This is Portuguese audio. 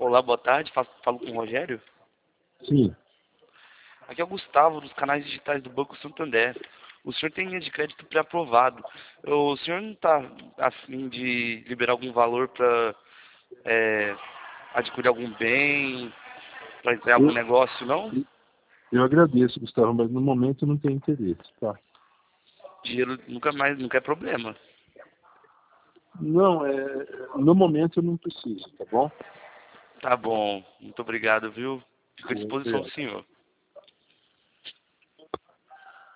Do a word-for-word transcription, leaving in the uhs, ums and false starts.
Olá, boa tarde. Falo, falo com o Rogério. Sim. Aqui é o Gustavo, dos canais digitais do Banco Santander. O senhor tem linha de crédito pré-aprovado. O senhor não está a fim de liberar algum valor para é, adquirir algum bem, para entrar em algum Eu, negócio, não? eu agradeço, Gustavo, mas no momento eu não tenho interesse, tá? Dinheiro nunca mais, nunca é problema. Não, é, no momento eu não preciso, tá bom? Tá bom. Muito obrigado, viu? Fico à disposição do Obrigado. senhor.